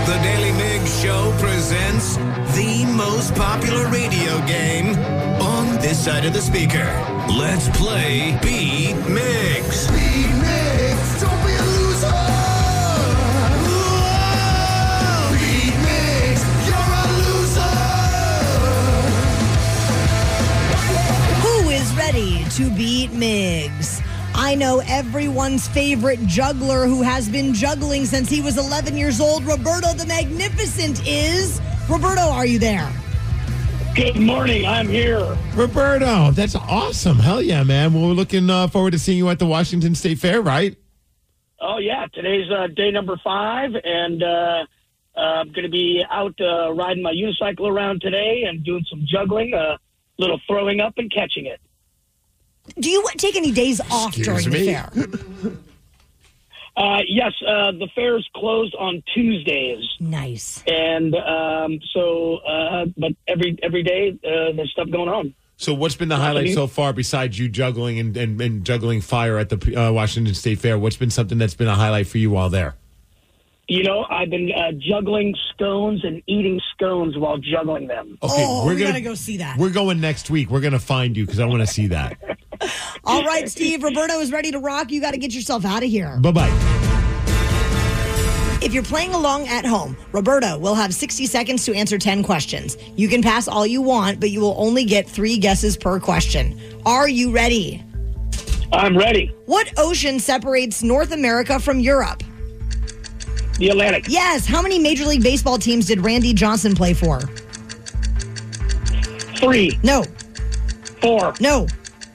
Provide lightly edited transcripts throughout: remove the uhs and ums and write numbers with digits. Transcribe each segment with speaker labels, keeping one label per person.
Speaker 1: The Daily Migs Show presents the most popular radio game on this side of the speaker. Let's play Beat Migs. Beat Migs, don't be a loser. Whoa! Beat Migs, you're a loser.
Speaker 2: Who is ready to beat Migs? I know everyone's favorite juggler who has been juggling since he was 11 years old. Roberto the Magnificent is. Roberto, are you there?
Speaker 3: Good morning. I'm here.
Speaker 4: Roberto, that's awesome. Hell yeah, man. Well, we're looking forward to seeing you at the Washington State Fair, right?
Speaker 3: Oh, yeah. Today's day number 5, and I'm going to be out riding my unicycle around today and doing some juggling, a little throwing up and catching it.
Speaker 2: Do you take any days off
Speaker 4: Excuse
Speaker 2: during
Speaker 4: me?
Speaker 2: the fair?
Speaker 3: Yes, the fair's closed on Tuesdays.
Speaker 2: Nice.
Speaker 3: And but every day there's stuff going on.
Speaker 4: So what's been the highlight so far besides you juggling and juggling fire at the Washington State Fair? What's been something that's been a highlight for you while there?
Speaker 3: You know, I've been juggling scones and eating scones while juggling them.
Speaker 2: Okay, we got to go see that.
Speaker 4: We're going next week. We're going to find you because I want to see that.
Speaker 2: All right, Steve, Roberto is ready to rock. You got to get yourself out of here.
Speaker 4: Bye-bye.
Speaker 2: If you're playing along at home, Roberto will have 60 seconds to answer 10 questions. You can pass all you want, but you will only get 3 guesses per question. Are you ready?
Speaker 3: I'm ready.
Speaker 2: What ocean separates North America from Europe?
Speaker 3: The Atlantic.
Speaker 2: Yes. How many Major League Baseball teams did Randy Johnson play for?
Speaker 3: 3.
Speaker 2: No.
Speaker 3: 4.
Speaker 2: No.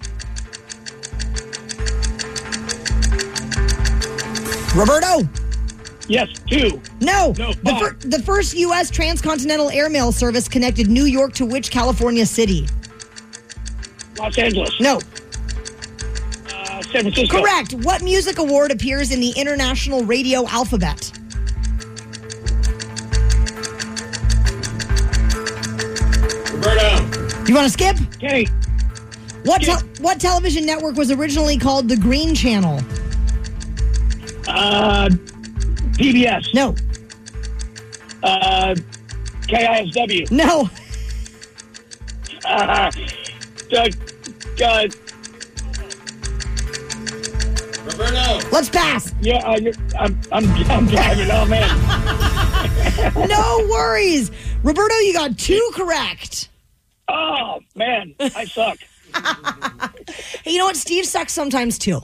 Speaker 2: Roberto?
Speaker 3: Yes, 2.
Speaker 2: No.
Speaker 3: No,
Speaker 2: The first U.S. transcontinental airmail service connected New York to which California city?
Speaker 3: Los Angeles.
Speaker 2: No.
Speaker 3: San Francisco.
Speaker 2: Correct. What music award appears in the International Radio Alphabet?
Speaker 4: Roberto.
Speaker 2: You want to skip?
Speaker 3: Okay.
Speaker 2: What television network was originally called the Green Channel?
Speaker 3: PBS.
Speaker 2: No.
Speaker 3: KISW.
Speaker 2: No.
Speaker 4: Roberto.
Speaker 2: Let's pass.
Speaker 3: Yeah, I'm driving. Oh, man.
Speaker 2: No worries. Roberto, you got 2 correct.
Speaker 3: Oh, man. I suck.
Speaker 2: Hey, you know what? Steve sucks sometimes, too.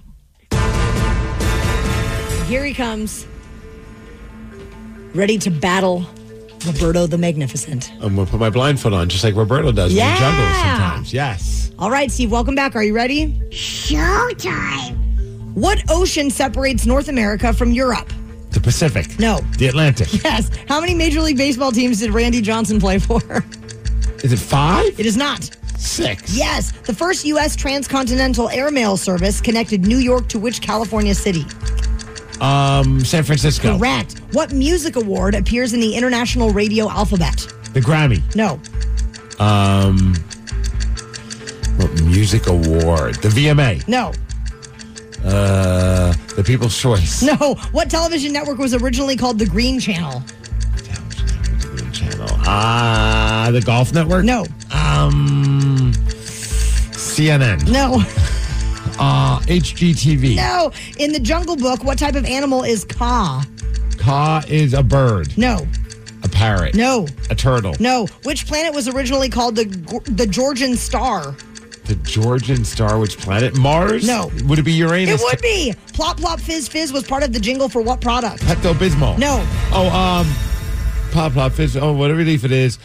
Speaker 2: Here he comes. Ready to battle Roberto the Magnificent.
Speaker 4: I'm going to put my blindfold on just like Roberto does when he juggles sometimes. Yes.
Speaker 2: All right, Steve, welcome back. Are you ready?
Speaker 5: Showtime.
Speaker 2: What ocean separates North America from Europe?
Speaker 4: The Pacific.
Speaker 2: No.
Speaker 4: The Atlantic.
Speaker 2: Yes. How many Major League Baseball teams did Randy Johnson play for?
Speaker 4: Is it 5?
Speaker 2: It is not.
Speaker 4: 6.
Speaker 2: Yes. The first U.S. transcontinental airmail service connected New York to which California city?
Speaker 4: San Francisco.
Speaker 2: Correct. What music award appears in the International Radio Alphabet?
Speaker 4: The Grammy.
Speaker 2: No.
Speaker 4: What music award? The VMA.
Speaker 2: No.
Speaker 4: The People's Choice.
Speaker 2: No. What television network was originally called the Green Channel?
Speaker 4: The Green Channel. The Golf Network.
Speaker 2: No.
Speaker 4: CNN.
Speaker 2: No.
Speaker 4: HGTV.
Speaker 2: No. In the Jungle Book, what type of animal is Kaa?
Speaker 4: Kaa is a bird.
Speaker 2: No.
Speaker 4: A parrot.
Speaker 2: No.
Speaker 4: A turtle.
Speaker 2: No. Which planet was originally called the Georgian Star?
Speaker 4: The Georgian Star, which planet? Mars?
Speaker 2: No.
Speaker 4: Would it be Uranus?
Speaker 2: It would be. Plop, plop, fizz, fizz was part of the jingle for what product?
Speaker 4: Pepto-Bismol.
Speaker 2: No.
Speaker 4: Oh, Plop, plop, fizz. Oh, what relief it is.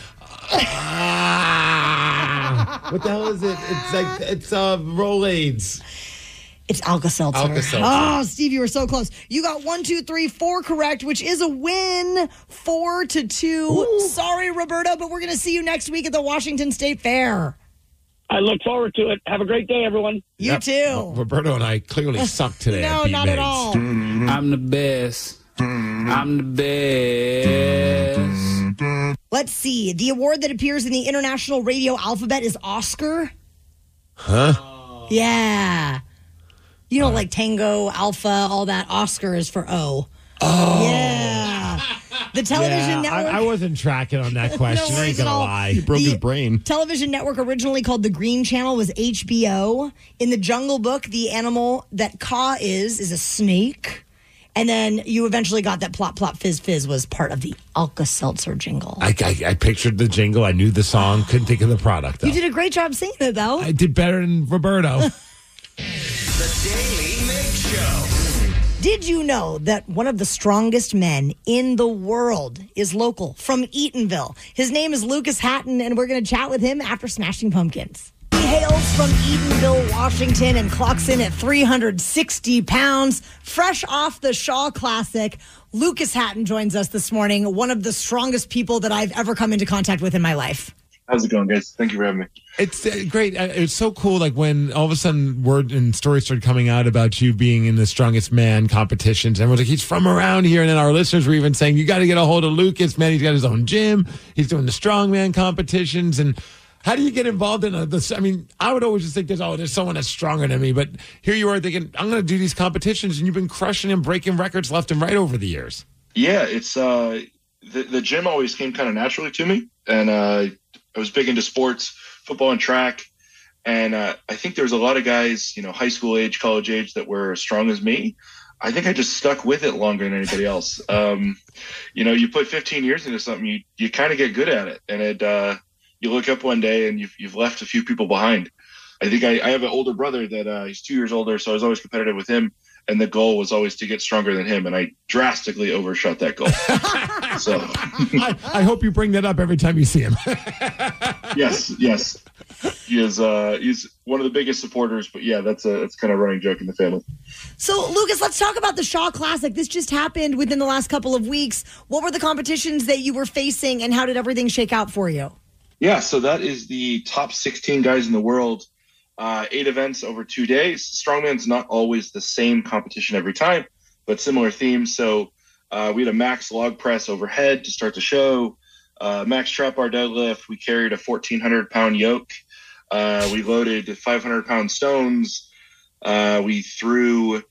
Speaker 4: What the hell is it? It's Rolaids.
Speaker 2: It's Alka-Seltzer.
Speaker 4: Alka-Seltzer.
Speaker 2: Oh, Steve, you were so close. You got 1, 2, 3, 4 correct, which is a win, 4-2.
Speaker 4: Ooh.
Speaker 2: Sorry, Roberto, but we're going to see you next week at the Washington State Fair.
Speaker 3: I look forward to it. Have a great day, everyone.
Speaker 2: You too.
Speaker 4: Well, Roberto and I clearly suck today.
Speaker 2: No,
Speaker 4: at Beat
Speaker 2: not at
Speaker 4: Migs.
Speaker 2: all.
Speaker 6: I'm the best. I'm the best.
Speaker 2: Let's see. The award that appears in the International Radio Alphabet is Oscar.
Speaker 4: Huh?
Speaker 2: Yeah. You know, like Tango, Alpha, all that. Oscar is for O. Oh. Yeah. The The television network.
Speaker 4: I wasn't tracking on that question. I ain't gonna lie.
Speaker 7: He broke his brain.
Speaker 2: Television network originally called the Green Channel was HBO. In the Jungle Book, the animal that Kaa is a snake. And then you eventually got that Plop Plop Fizz Fizz was part of the Alka-Seltzer jingle.
Speaker 4: I pictured the jingle. I knew the song. Couldn't think of the product, though.
Speaker 2: You did a great job singing it, though.
Speaker 4: I did better than Roberto.
Speaker 1: The Daily Mix Show.
Speaker 2: Did you know that one of the strongest men in the world is local from Eatonville? His name is Lucas Hatton, and we're going to chat with him after Smashing Pumpkins. He hails from Eatonville, Washington, and clocks in at 360 pounds. Fresh off the Shaw Classic, Lucas Hatton joins us this morning, one of the strongest people that I've ever come into contact with in my life.
Speaker 8: How's it going, guys? Thank you for having me.
Speaker 4: It's great. It's so cool. Like when all of a sudden word and stories started coming out about you being in the Strongest Man competitions. Everyone's like, he's from around here. And then our listeners were even saying, you got to get a hold of Lucas, man. He's got his own gym. He's doing the strongman competitions. And how do you get involved in this? I mean, I would always just think there's someone that's stronger than me. But here you are thinking, I'm going to do these competitions. And you've been crushing and breaking records left and right over the years.
Speaker 8: Yeah, it's the gym always came kind of naturally to me. And I was big into sports, football and track. And I think there was a lot of guys, high school age, college age that were as strong as me. I think I just stuck with it longer than anybody else. You put 15 years into something, you kind of get good at it. And you look up one day and you've left a few people behind. I think I have an older brother that he's 2 years older. So I was always competitive with him. And the goal was always to get stronger than him. And I drastically overshot that goal. So
Speaker 4: I hope you bring that up every time you see him.
Speaker 8: Yes. He is, he's one of the biggest supporters, but yeah, that's kind of a running joke in the family.
Speaker 2: So Lucas, let's talk about the Shaw Classic. This just happened within the last couple of weeks. What were the competitions that you were facing and how did everything shake out for you?
Speaker 8: Yeah. So that is the top 16 guys in the world. 8 events over 2 days. Strongman's not always the same competition every time, but similar themes. So we had a max log press overhead to start the show, max trap bar deadlift. We carried a 1,400-pound yoke. We loaded 500-pound stones. We threw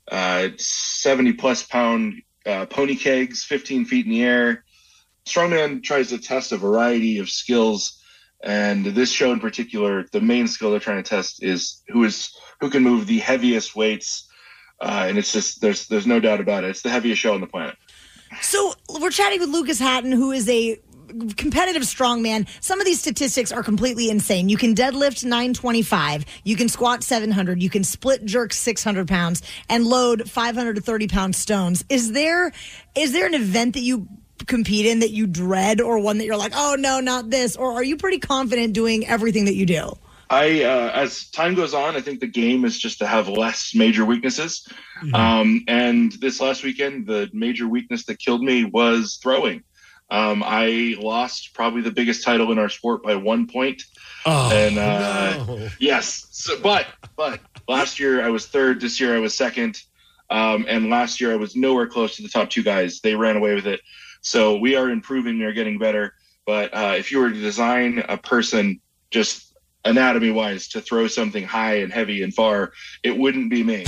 Speaker 8: 70-plus pound pony kegs 15 feet in the air. Strongman tries to test a variety of skills. And this show in particular, the main skill they're trying to test is who can move the heaviest weights. And it's just, there's no doubt about it. It's the heaviest show on the planet.
Speaker 2: So we're chatting with Lucas Hatton, who is a competitive strongman. Some of these statistics are completely insane. You can deadlift 925. You can squat 700. You can split jerk 600 pounds and load 500 to 30 pound stones. Is there an event that you compete in that you dread, or one that you're like, oh no, not this? Or are you pretty confident doing everything that you do?
Speaker 8: As time goes on, I think the game is just to have less major weaknesses. Mm-hmm. And this last weekend, the major weakness that killed me was throwing. I lost probably the biggest title in our sport by 1 point.
Speaker 4: No.
Speaker 8: Yes. So, but last year I was third. This year I was second. And last year I was nowhere close to the top 2 guys. They ran away with it. So we are improving. We're getting better. But if you were to design a person just anatomy-wise to throw something high and heavy and far, it wouldn't be me.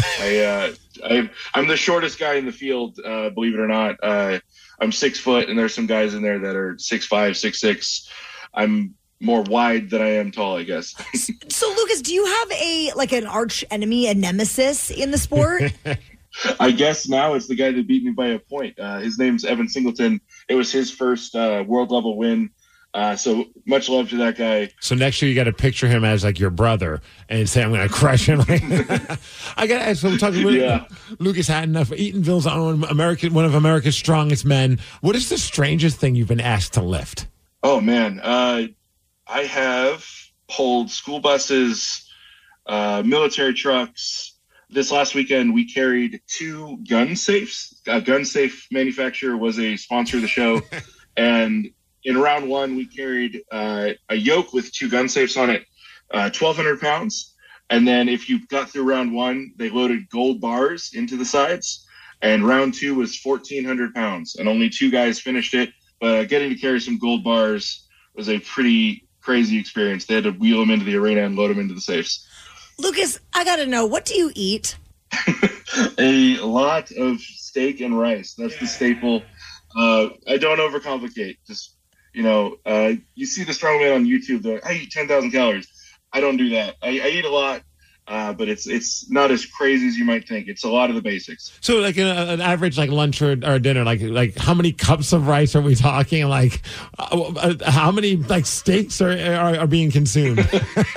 Speaker 8: I'm the shortest guy in the field, believe it or not. I'm 6 foot, and there's some guys in there that are 6'5", 6'6". I'm more wide than I am tall, I guess.
Speaker 2: So, Lucas, do you have an arch enemy, a nemesis in the sport?
Speaker 8: I guess now it's the guy that beat me by a point. His name's Evan Singleton. It was his first world level win. So much love to that guy.
Speaker 4: So next year you got to picture him as like your brother and say, I'm going to crush him. I got to ask, we're talking about Lucas Hatton, Eatonville's one of America's strongest men. What is the strangest thing you've been asked to lift?
Speaker 8: Oh man. I have pulled school buses, military trucks. This last weekend, we carried 2 gun safes. A gun safe manufacturer was a sponsor of the show. And in round 1, we carried a yoke with 2 gun safes on it, 1,200 pounds. And then if you got through round 1, they loaded gold bars into the sides. And round 2 was 1,400 pounds. And only 2 guys finished it. But getting to carry some gold bars was a pretty crazy experience. They had to wheel them into the arena and load them into the safes.
Speaker 2: Lucas, I got to know, what do you eat?
Speaker 8: A lot of steak and rice. That's the staple. I don't overcomplicate. Just, you see the strongman on YouTube. They're like, I eat 10,000 calories. I don't do that. I eat a lot. But it's not as crazy as you might think. It's a lot of the basics.
Speaker 4: So, like an average, like lunch or dinner, like how many cups of rice are we talking? Like, how many like steaks are being consumed?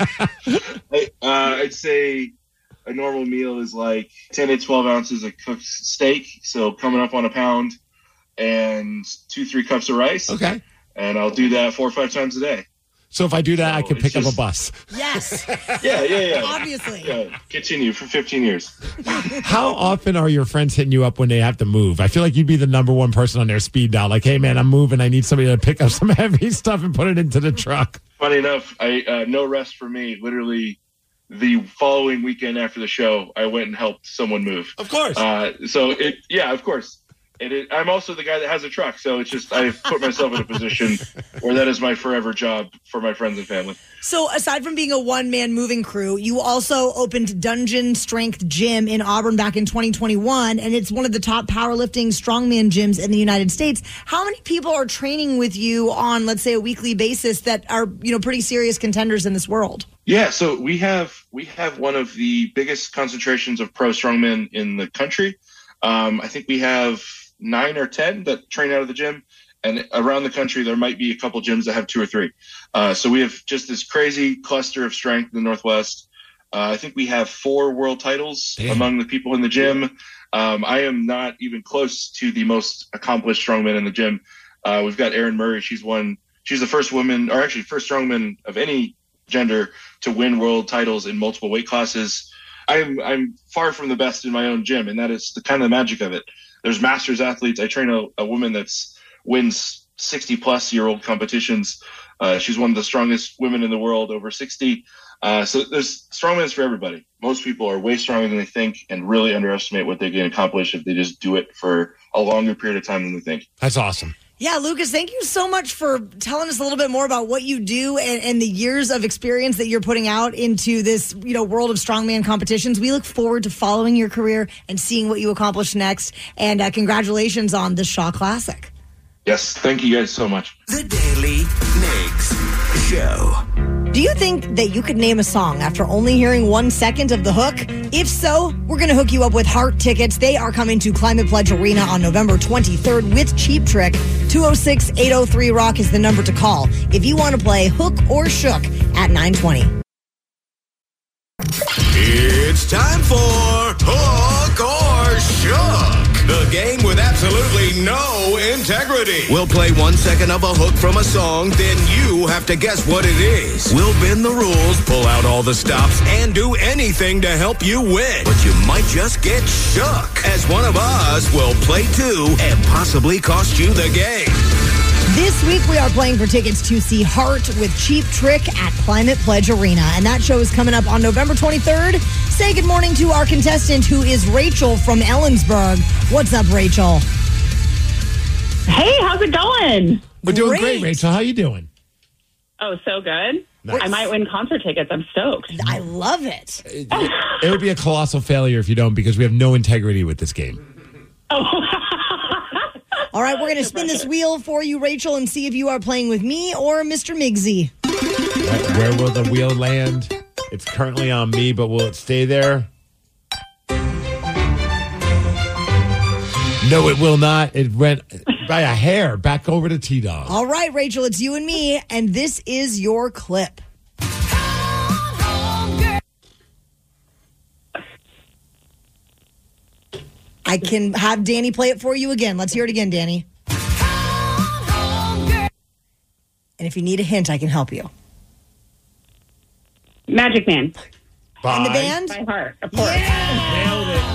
Speaker 8: I'd say a normal meal is like 10 to 12 ounces of cooked steak, so coming up on a pound, and 2-3 cups of rice.
Speaker 4: Okay,
Speaker 8: and I'll do that 4 or 5 times a day.
Speaker 4: So if I do that, I can pick up a bus.
Speaker 2: Yes.
Speaker 8: Yeah.
Speaker 2: Obviously.
Speaker 8: Yeah, continue for 15 years.
Speaker 4: How often are your friends hitting you up when they have to move? I feel like you'd be the number one person on their speed dial. Like, hey, man, I'm moving. I need somebody to pick up some heavy stuff and put it into the truck.
Speaker 8: Funny enough, no rest for me. Literally, the following weekend after the show, I went and helped someone move.
Speaker 4: Of course.
Speaker 8: Of course. I'm also the guy that has a truck, so it's just I've put myself in a position where that is my forever job for my friends and family.
Speaker 2: So aside from being a one-man moving crew, you also opened Dungeon Strength Gym in Auburn back in 2021, and it's one of the top powerlifting strongman gyms in the United States. How many people are training with you on, let's say, a weekly basis that are, pretty serious contenders in this world?
Speaker 8: Yeah, so we have one of the biggest concentrations of pro strongmen in the country. I think we have 9 or 10 that train out of the gym, and around the country there might be a couple gyms that have 2 or 3. So we have just this crazy cluster of strength in the Northwest. I think we have 4 world titles among the people in the gym. I am not even close to the most accomplished strongman in the gym. We've got Erin Murray. She's the first woman, or actually first strongman of any gender to win world titles in multiple weight classes. I'm far from the best in my own gym, and that is the kind of magic of it. There's masters athletes. I train a woman that's wins 60-plus-year-old competitions. She's one of the strongest women in the world, over 60. So there's strongmen for everybody. Most people are way stronger than they think and really underestimate what they can accomplish if they just do it for a longer period of time than they think.
Speaker 4: That's awesome.
Speaker 2: Yeah, Lucas, thank you so much for telling us a little bit more about what you do and the years of experience that you're putting out into this, world of strongman competitions. We look forward to following your career and seeing what you accomplish next. And congratulations on the Shaw Classic.
Speaker 8: Yes, thank you guys so much.
Speaker 1: The Daily Migs Show.
Speaker 2: Do you think that you could name a song after only hearing 1 second of the hook? If so, we're going to hook you up with Heart tickets. They are coming to Climate Pledge Arena on November 23rd with Cheap Trick. 206-803-ROCK is the number to call if you want to play Hook or Shook at 9:20.
Speaker 1: It's time for Hook or Shook, the game with absolutely no integrity. We'll play 1 second of a hook from a song, then you have to guess what it is. We'll bend the rules, pull out all the stops, and do anything to help you win. But you might just get shook, as one of us will play too and possibly cost you the game.
Speaker 2: This week, we are playing for tickets to see Heart with Cheap Trick at Climate Pledge Arena. And that show is coming up on November 23rd. Say good morning to our contestant, who is Rachel from Ellensburg. What's up, Rachel?
Speaker 7: Hey, how's it going?
Speaker 4: We're doing great, Rachel. How you doing?
Speaker 7: Oh, so good.
Speaker 4: Nice.
Speaker 7: I might win concert tickets. I'm stoked.
Speaker 2: I love it.
Speaker 4: It would be a colossal failure if you don't, because we have no integrity with this game.
Speaker 7: Oh.
Speaker 2: All right, we're going to spin this wheel for you, Rachel, and see if you are playing with me or Mr. Migsy.
Speaker 4: Right, where will the wheel land? It's currently on me, but will it stay there? No, it will not. It went by a hair back over to T-Dog.
Speaker 2: All right, Rachel, it's you and me, and this is your clip. I can have Danny play it for you again. Let's hear it again, Danny. And if you need a hint, I can help you.
Speaker 7: Magic Man.
Speaker 2: And the band?
Speaker 7: By Heart, of course.
Speaker 4: Nailed it.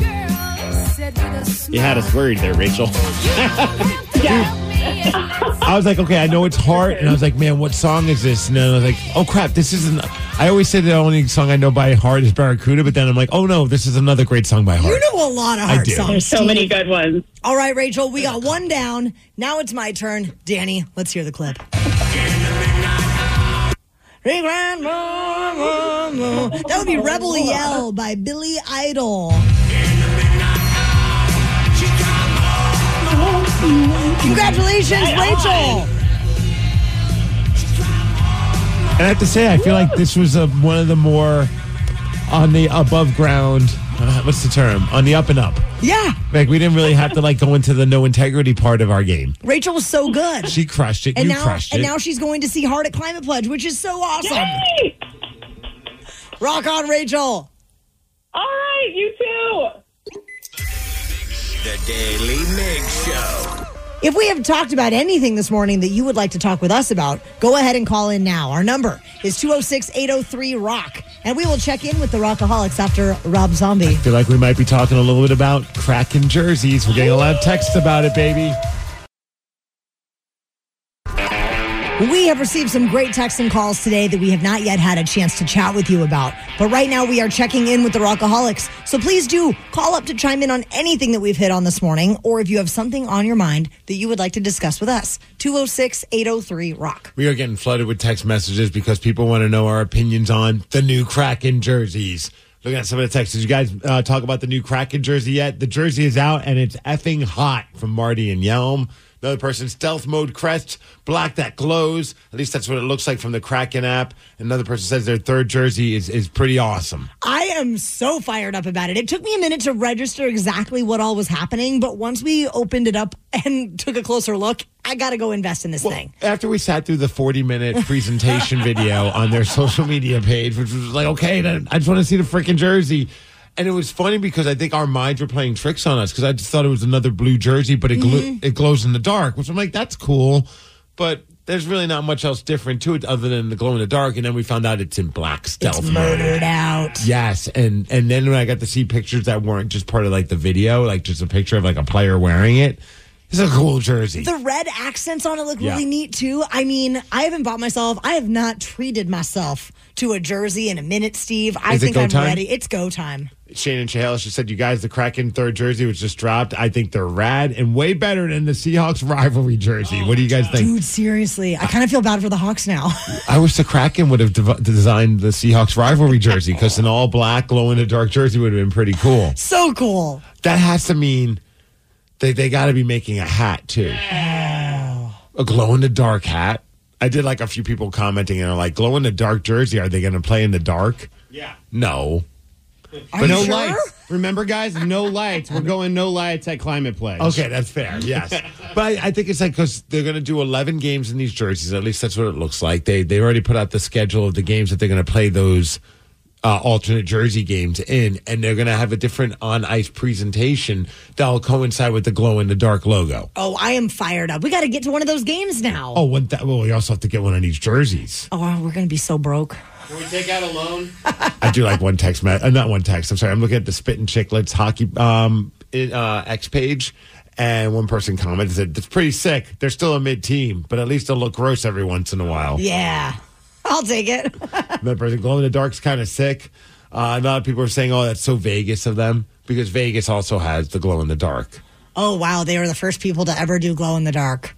Speaker 9: You had us worried there, Rachel.
Speaker 4: I was like, okay, I know it's Heart, and I was like, man, what song is this? And then I was like, oh crap, this isn't. I always say the only song I know by Heart is Barracuda, but then I'm like, oh no, this is another great song by Heart.
Speaker 2: You know a lot of Heart songs.
Speaker 7: There's so many good ones.
Speaker 2: All right, Rachel, we got one down. Now it's my turn. Danny, let's hear the clip. That would be Rebel Yell by Billy Idol. Congratulations, Rachel.
Speaker 4: And I have to say, I feel like this was one of the more on the above ground. What's the term? On the up and up.
Speaker 2: Yeah.
Speaker 4: Like, we didn't really have to go into the no integrity part of our game.
Speaker 2: Rachel was so good.
Speaker 4: She crushed it. You crushed it.
Speaker 2: And now she's going to see Hard at Climate Pledge, which is so awesome.
Speaker 7: Yay!
Speaker 2: Rock on, Rachel.
Speaker 7: All right, you too.
Speaker 1: The Daily Migs Show.
Speaker 2: If we have talked about anything this morning that you would like to talk with us about, go ahead and call in now. Our number is 206-803-ROCK. And we will check in with the Rockaholics after Rob Zombie.
Speaker 4: I feel like we might be talking a little bit about cracking jerseys. We're getting a lot of texts about it, baby.
Speaker 2: We have received some great texts and calls today that we have not yet had a chance to chat with you about. But right now we are checking in with the Rockaholics. So please do call up to chime in on anything that we've hit on this morning, or if you have something on your mind that you would like to discuss with us. 206-803-ROCK.
Speaker 4: We are getting flooded with text messages because people want to know our opinions on the new Kraken jerseys. Look at some of the texts. Did you guys talk about the new Kraken jersey yet? The jersey is out and it's effing hot from Marty and Yelm. Another person, stealth mode crest, black that glows. At least that's what it looks like from the Kraken app. Another person says their third jersey is pretty awesome.
Speaker 2: I am so fired up about it. It took me a minute to register exactly what all was happening, but once we opened it up and took a closer look, I got to go invest in this thing.
Speaker 4: After we sat through the 40-minute presentation video on their social media page, which was like, okay, I just want to see the freaking jersey. And it was funny because I think our minds were playing tricks on us because I just thought it was another blue jersey, but it glows in the dark, which I'm like, that's cool. But there's really not much else different to it other than the glow in the dark. And then we found out it's in black stealth
Speaker 2: It's murdered out.
Speaker 4: Yes. And then when I got to see pictures that weren't just part of like the video, like just a picture of like a player wearing it, it's a cool jersey.
Speaker 2: The red accents on it look really neat, too. I mean, I haven't bought myself, I have not treated myself to a jersey in a minute, Steve. I think I'm ready. It's go time.
Speaker 4: Shannon Chahal, she said, you guys, the Kraken third jersey was just dropped. I think they're rad and way better than the Seahawks rivalry jersey. What do you guys think?
Speaker 2: Dude, seriously. I kind of feel bad for the Hawks now.
Speaker 4: I wish the Kraken would have designed the Seahawks rivalry jersey because an all black, glow in the dark jersey would have been pretty cool.
Speaker 2: So cool.
Speaker 4: That has to mean they got to be making a hat, too. A glow in the dark hat. I did like a few people commenting and are like, glow in the dark jersey, are they going to play in the dark?
Speaker 9: Yeah.
Speaker 4: No.
Speaker 2: But
Speaker 9: no lights. Remember, guys, no lights. We're going no lights at Climate Pledge.
Speaker 4: Okay, that's fair. Yes. But I think it's like because they're going to do 11 games in these jerseys. At least that's what it looks like. They already put out the schedule of the games that they're going to play those alternate jersey games in, and they're going to have a different on-ice presentation that'll coincide with the glow-in-the-dark logo.
Speaker 2: Oh, I am fired up. We got to get to one of those games now.
Speaker 4: Oh, well, we also have to get one of these jerseys.
Speaker 2: Oh, we're going to be so broke.
Speaker 9: Can we take out a loan?
Speaker 4: I do like one text, not one text. I'm sorry. I'm looking at the Spittin' Chicklets hockey X page, and one person commented, said, it's pretty sick. They're still a mid-team, but at least they'll look gross every once in a while.
Speaker 2: Yeah. I'll take it.
Speaker 4: Another person, glow in the dark's kind of sick. A lot of people are saying, oh, that's so Vegas of them, because Vegas also has the glow in the dark.
Speaker 2: Oh, wow. They were the first people to ever do glow in the dark.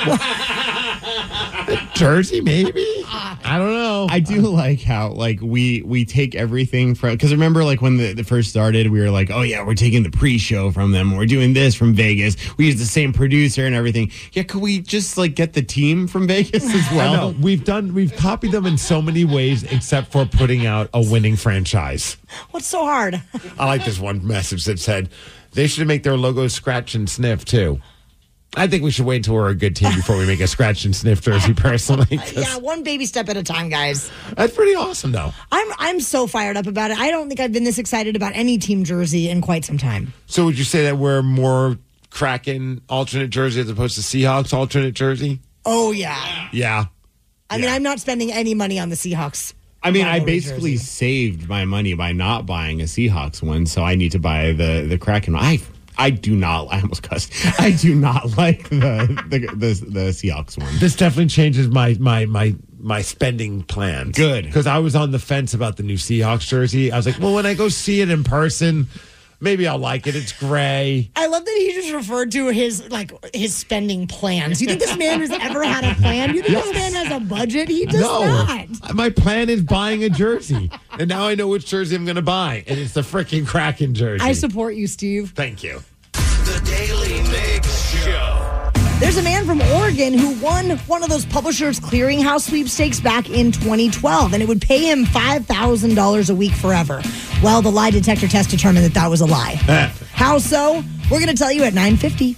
Speaker 4: Jersey, maybe? I don't know.
Speaker 9: I do like how we take everything from, because remember when the first started, we were like, oh yeah, we're taking the pre-show from them, we're doing this from Vegas, we use the same producer and everything. Yeah, could we just get the team from Vegas as well?
Speaker 4: We've copied them in so many ways except for putting out a winning franchise.
Speaker 2: What's so hard?
Speaker 4: I like this one message that said they should make their logo scratch and sniff too. I think we should wait until we're a good team before we make a scratch and sniff jersey, personally.
Speaker 2: Yeah, one baby step at a time, guys.
Speaker 4: That's pretty awesome, though.
Speaker 2: I'm so fired up about it. I don't think I've been this excited about any team jersey in quite some time.
Speaker 4: So would you say that we're more Kraken alternate jersey as opposed to Seahawks alternate jersey?
Speaker 2: Oh, yeah.
Speaker 4: Yeah.
Speaker 2: I mean, I'm not spending any money on the Seahawks.
Speaker 9: I mean, I basically saved my money by not buying a Seahawks one, so I need to buy the Kraken one. I do not. I almost cussed. I do not like the Seahawks one.
Speaker 4: This definitely changes my spending plans.
Speaker 9: Good,
Speaker 4: because I was on the fence about the new Seahawks jersey. I was like, well, when I go see it in person, maybe I'll like it. It's gray.
Speaker 2: I love that he just referred to his spending plans. You think this man has ever had a plan? You think this man has a budget? He does not.
Speaker 4: My plan is buying a jersey, and now I know which jersey I'm going to buy, and it's the freaking Kraken jersey.
Speaker 2: I support you, Steve.
Speaker 4: Thank you.
Speaker 1: The Daily Migs Show.
Speaker 2: There's a man from Oregon who won one of those Publishers Clearinghouse sweepstakes back in 2012, and it would pay him $5,000 a week forever. Well, the lie detector test determined that that was a lie. How so? We're going to tell you at 9:50.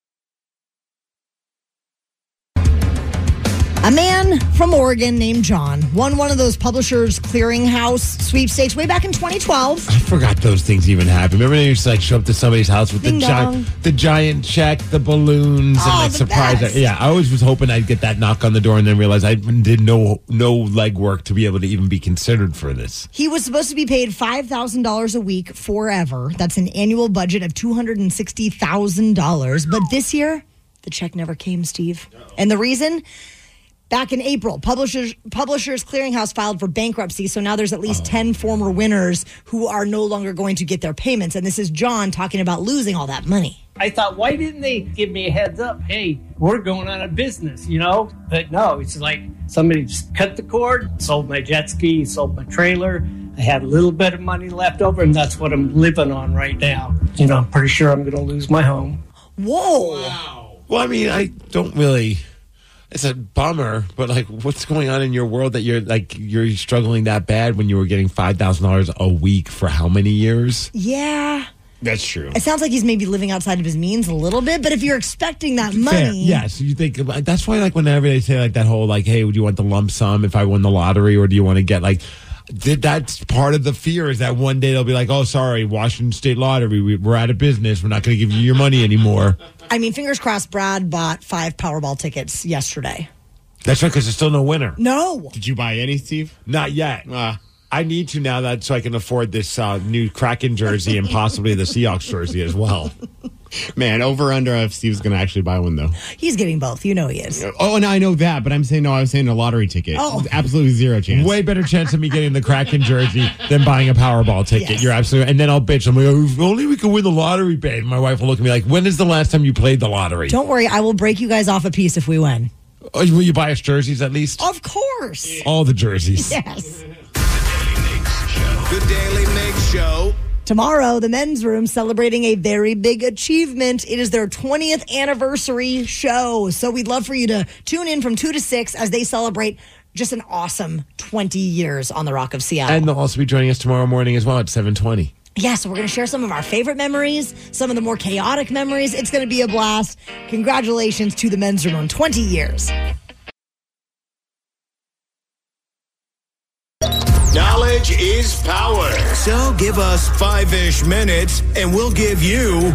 Speaker 2: A man from Oregon named John won one of those Publishers Clearinghouse sweepstakes way back in 2012.
Speaker 4: I forgot those things even happened. Remember when you used to like show up to somebody's house with
Speaker 2: Ding dong.
Speaker 4: the giant check, the balloons, and like
Speaker 2: the
Speaker 4: surprise.
Speaker 2: best.
Speaker 4: Yeah, I always was hoping I'd get that knock on the door and then realize I did no legwork to be able to even be considered for this.
Speaker 2: He was supposed to be paid $5,000 a week forever. That's an annual budget of $260,000. But this year, the check never came, Steve. And the reason? Back in April, Publishers Clearinghouse filed for bankruptcy, so now there's at least 10 former winners who are no longer going to get their payments. And this is John talking about losing all that money.
Speaker 10: I thought, why didn't they give me a heads up? Hey, we're going out of business, you know? But no, it's like somebody just cut the cord, sold my jet ski, sold my trailer. I had a little bit of money left over, and that's what I'm living on right now. You know, I'm pretty sure I'm going to lose my home.
Speaker 2: Whoa.
Speaker 4: Wow. Well, I mean, I don't really... It's a bummer, but like, what's going on in your world that you're struggling that bad when you were getting $5,000 a week for how many years?
Speaker 2: Yeah.
Speaker 9: That's true.
Speaker 2: It sounds like he's maybe living outside of his means a little bit, but if you're expecting that money...
Speaker 4: Fair. Yes, you think... That's why, like, whenever they say, like, that whole, like, hey, would you want the lump sum if I won the lottery, or do you want to get, like... That's part of the fear, is that one day they'll be like, oh, sorry, Washington State Lottery, we're out of business. We're not going to give you your money anymore.
Speaker 2: I mean, fingers crossed, Brad bought 5 Powerball tickets yesterday.
Speaker 4: That's right, because there's still no winner.
Speaker 2: No.
Speaker 9: Did you buy any, Steve?
Speaker 4: Not yet. I need to now so I can afford this new Kraken jersey and possibly the Seahawks jersey as well.
Speaker 9: Man, over under if Steve's going to actually buy one, though.
Speaker 2: He's getting both. You know he is.
Speaker 9: Oh, no, I know that, but I was saying a lottery ticket.
Speaker 2: Oh.
Speaker 9: Absolutely zero chance.
Speaker 4: Way better chance of me getting the Kraken jersey than buying a Powerball ticket.
Speaker 2: Yes.
Speaker 4: You're absolutely... And then I'll bitch. I'm like, oh, if only we could win the lottery, babe. My wife will look at me like, when is the last time you played the lottery?
Speaker 2: Don't worry. I will break you guys off a piece if we win.
Speaker 4: Oh, will you buy us jerseys at least?
Speaker 2: Of course.
Speaker 4: All the jerseys.
Speaker 2: Yes.
Speaker 1: The Daily Mix Show.
Speaker 2: Tomorrow, the men's room celebrating a very big achievement. It is their 20th anniversary show. So we'd love for you to tune in from 2 to 6 as they celebrate just an awesome 20 years on the Rock of Seattle.
Speaker 4: And they'll also be joining us tomorrow morning as well at 7:20.
Speaker 2: Yeah, so we're going to share some of our favorite memories, some of the more chaotic memories. It's going to be a blast. Congratulations to the men's room on 20 years.
Speaker 1: Knowledge is power. So give us 5-ish minutes and we'll give you,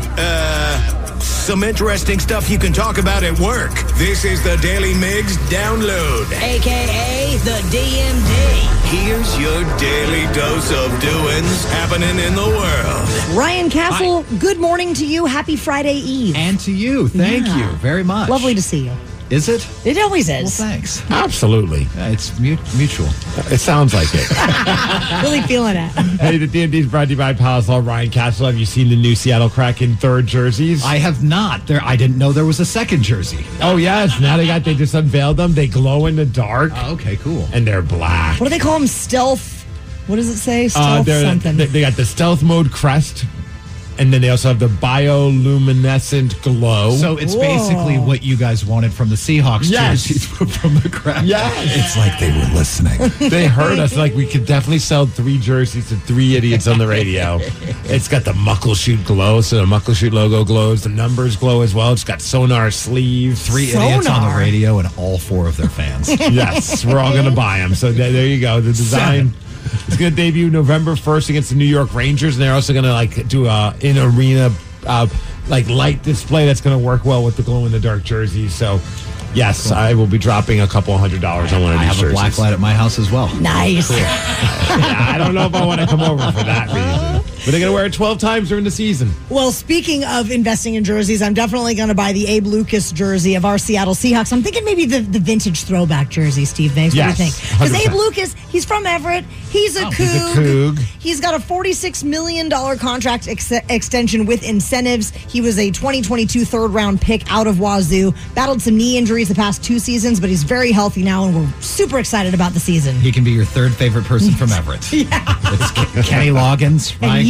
Speaker 1: some interesting stuff you can talk about at work. This is the Daily Migs Download.
Speaker 2: AKA the DMD.
Speaker 1: Here's your daily dose of doings happening in the world.
Speaker 2: Ryan Castle, good morning to you. Happy Friday Eve.
Speaker 11: And to you. Thank you very much.
Speaker 2: Lovely to see you.
Speaker 11: Is it?
Speaker 2: It always is.
Speaker 11: Well, thanks.
Speaker 4: Absolutely.
Speaker 11: It's mutual.
Speaker 4: It sounds like it.
Speaker 2: Really feeling it.
Speaker 4: Hey, the DMD is brought to you by Palisol. Ryan Castle, have you seen the new Seattle Kraken third jerseys?
Speaker 11: I have not. I didn't know there was a second jersey.
Speaker 4: Oh, yes. Now they just unveiled them. They glow in the dark.
Speaker 11: Oh, okay, cool.
Speaker 4: And they're black.
Speaker 2: What do they call them? Stealth. What does it say? Stealth something.
Speaker 4: They got the stealth mode crest. And then they also have the bioluminescent glow.
Speaker 11: So it's basically what you guys wanted from the Seahawks jerseys from the Kraken.
Speaker 4: Yes.
Speaker 11: It's like they were listening.
Speaker 4: They heard us. Like, we could definitely sell 3 jerseys to 3 idiots on the radio. It's got the Muckleshoot glow, so the Muckleshoot logo glows. The numbers glow as well. It's got sonar sleeves.
Speaker 11: 3 idiots on the radio and all 4 of their fans.
Speaker 4: Yes, we're all going to buy them. So there you go. The design... It's going to debut November 1st against the New York Rangers, and they're also going to do a in-arena light display that's going to work well with the glow-in-the-dark jerseys. So, yes, cool. I will be dropping a couple $100 on one of these jerseys.
Speaker 11: I have a black light at my house as well.
Speaker 2: Nice.
Speaker 11: Cool.
Speaker 4: I don't know if I want to come over for that reason. But they're going to wear it 12 times during the season.
Speaker 2: Well, speaking of investing in jerseys, I'm definitely going to buy the Abe Lucas jersey of our Seattle Seahawks. I'm thinking maybe the vintage throwback jersey, Steve Banks.
Speaker 4: Yes,
Speaker 2: what do you think? Because Abe Lucas, he's from Everett. He's a Coug. He's got a $46 million contract extension with incentives. He was a 2022 third-round pick out of Wazoo. Battled some knee injuries the past 2 seasons, but he's very healthy now, and we're super excited about the season.
Speaker 11: He can be your 3rd favorite person from Everett.
Speaker 2: Yeah.
Speaker 11: It's Kenny Loggins, Ryan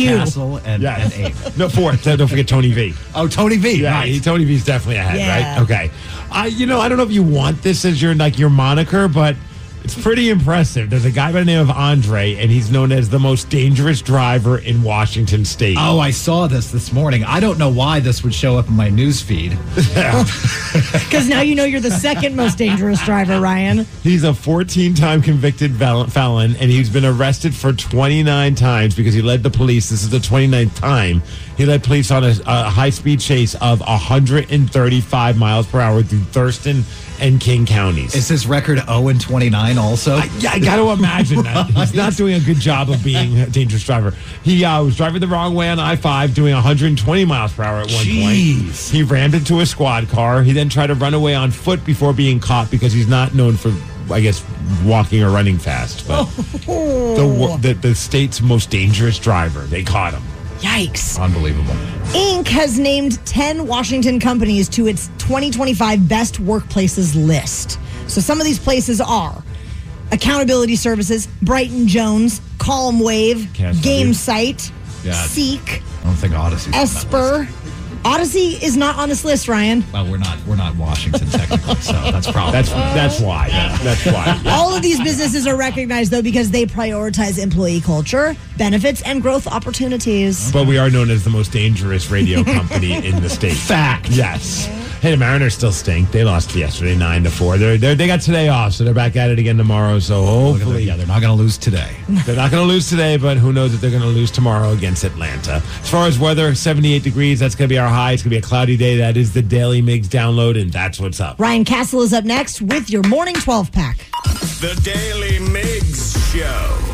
Speaker 2: you.
Speaker 11: Castle and Abe.
Speaker 4: No, 4th. Don't forget Tony V.
Speaker 11: Oh, Tony V.
Speaker 4: Yeah,
Speaker 11: Right.
Speaker 4: Tony V's definitely ahead,
Speaker 2: Yeah.
Speaker 4: right? Okay. I don't know if you want this as your moniker, but it's pretty impressive. There's a guy by the name of Andre, and he's known as the most dangerous driver in Washington State.
Speaker 11: Oh, I saw this morning. I don't know why this would show up in my news feed.
Speaker 2: Because now you know you're the second most dangerous driver, Ryan.
Speaker 4: He's a 14-time convicted felon, and he's been arrested for 29 times because he led the police. This is the 29th time he led police on a high-speed chase of 135 miles per hour through Thurston and King counties.
Speaker 11: Is his record 0-29 also?
Speaker 4: I got to imagine that. He's not doing a good job of being a dangerous driver. He was driving the wrong way on I-5, doing 120 miles per hour at one point. He rammed into a squad car. He then tried to run away on foot before being caught because he's not known for, I guess, walking or running fast. But the state's most dangerous driver, they caught him.
Speaker 2: Yikes.
Speaker 11: Unbelievable.
Speaker 2: Inc. has named 10 Washington companies to its 2025 Best Workplaces list. So some of these places are Accountability Services, Brighton Jones, Calm Wave, GameSite, Seek,
Speaker 11: I don't think Odyssey's
Speaker 2: Esper. Odyssey is not on this list, Ryan.
Speaker 11: Well, we're not Washington technically, so that's probably
Speaker 4: that's why. Yeah. That's why. Yeah.
Speaker 2: All of these businesses are recognized, though, because they prioritize employee culture, benefits, and growth opportunities.
Speaker 4: But we are known as the most dangerous radio company in the state.
Speaker 11: Fact.
Speaker 4: Yes. Hey, the Mariners still stink. They lost yesterday 9-4. They got today off, so they're back at it again tomorrow. So hopefully,
Speaker 11: they're not going to lose today.
Speaker 4: They're not going to lose today, but who knows if they're going to lose tomorrow against Atlanta. As far as weather, 78 degrees. That's going to be our high. It's going to be a cloudy day. That is the Daily Migs download, and that's what's up.
Speaker 2: Ryan Castle is up next with your morning 12 pack.
Speaker 1: The Daily Migs Show.